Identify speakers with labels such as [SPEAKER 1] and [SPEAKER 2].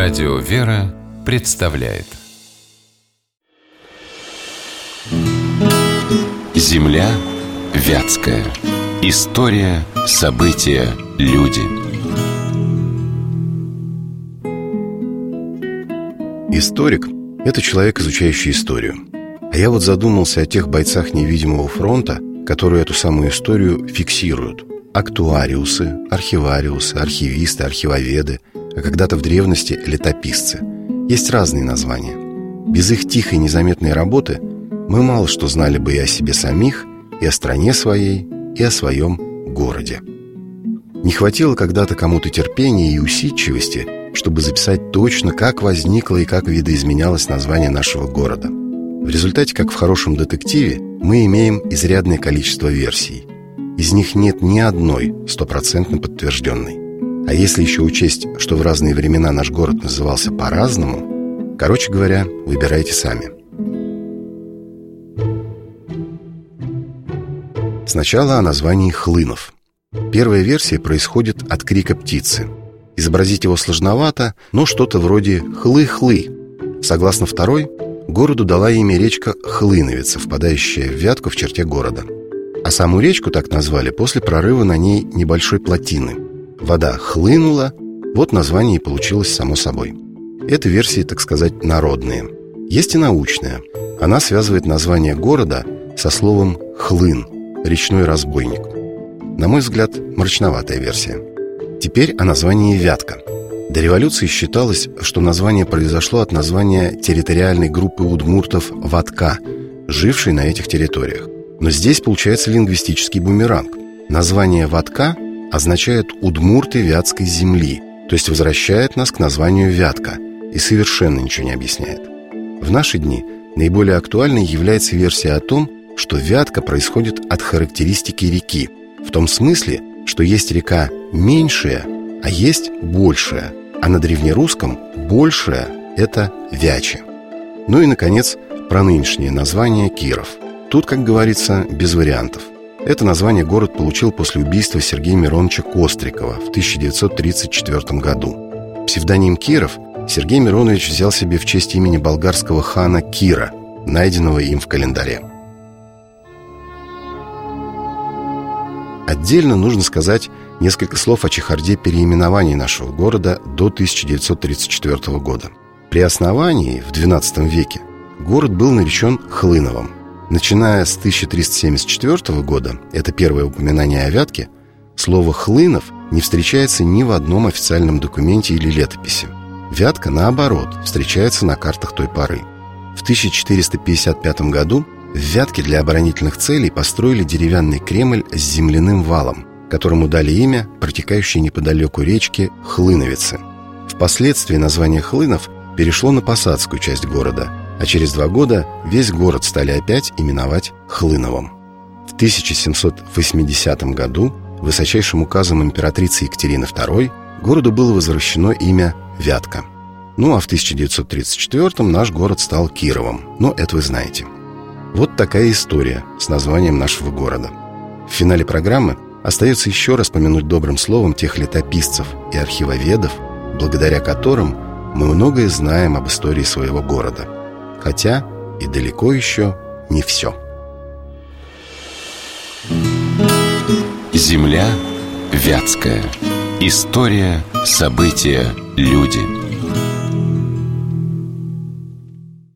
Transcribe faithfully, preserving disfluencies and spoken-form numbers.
[SPEAKER 1] Радио «Вера» представляет Земля Вятская. История, события, люди.
[SPEAKER 2] Историк – это человек, изучающий историю. А я вот задумался о тех бойцах невидимого фронта, которые эту самую историю фиксируют. Актуариусы, архивариусы, архивисты, архивоведы, а когда-то в древности летописцы. Есть разные названия. Без их тихой, незаметной работы мы мало что знали бы и о себе самих, и о стране своей, и о своем городе. Не хватило когда-то кому-то терпения и усидчивости, чтобы записать точно, как возникло и как видоизменялось название нашего города. В результате, как в хорошем детективе, мы имеем изрядное количество версий. Из них нет ни одной стопроцентно подтвержденной. А если еще учесть, что в разные времена наш город назывался по-разному, короче говоря, выбирайте сами. Сначала о названии Хлынов. Первая версия происходит от крика птицы. Изобразить его сложновато, но что-то вроде «хлы-хлы». Согласно второй, городу дала имя речка Хлыновица, впадающая в Вятку в черте города. А саму речку так назвали после прорыва на ней небольшой плотины. Вода хлынула, вот название и получилось само собой. Это версии, так сказать, народные. Есть и научная. Она связывает название города со словом «хлын» – речной разбойник. На мой взгляд, мрачноватая версия. Теперь о названии Вятка. До революции считалось, что название произошло от названия территориальной группы удмуртов «Ватка», жившей на этих территориях. Но здесь получается лингвистический бумеранг. Название «Ватка» означает «удмурты Вятской земли», то есть возвращает нас к названию «Вятка» и совершенно ничего не объясняет. В наши дни наиболее актуальной является версия о том, что Вятка происходит от характеристики реки, в том смысле, что есть река меньшая, а есть большая, а на древнерусском большая – это Вяче. Ну и, наконец, про нынешнее название Киров. Тут, как говорится, без вариантов. Это название город получил после убийства Сергея Мироновича Кострикова в тысяча девятьсот тридцать четвёртом году. Псевдоним Киров Сергей Миронович взял себе в честь имени болгарского хана Кира, найденного им в календаре. Отдельно нужно сказать несколько слов о чехарде переименований нашего города до тысяча девятьсот тридцать четвёртого года. При основании в двенадцатом веке город был наречен Хлыновым. Начиная с тысяча триста семьдесят четвёртого года, это первое упоминание о Вятке, слово «Хлынов» не встречается ни в одном официальном документе или летописи. Вятка, наоборот, встречается на картах той поры. В тысяча четыреста пятьдесят пятом году в Вятке для оборонительных целей построили деревянный Кремль с земляным валом, которому дали имя протекающей неподалеку речки Хлыновицы. Впоследствии название Хлынов перешло на посадскую часть города, а через два года весь город стали опять именовать Хлыновым. В тысяча семьсот восьмидесятом году высочайшим указом императрицы Екатерины второй городу было возвращено имя Вятка. Ну а в тысяча девятьсот тридцать четвёртом наш город стал Кировым, но это вы знаете. Вот такая история с названием нашего города. В финале программы остается еще раз помянуть добрым словом тех летописцев и архивоведов, благодаря которым мы многое знаем об истории своего города. Хотя и далеко еще не все.
[SPEAKER 1] Земля Вятская. История, события, люди.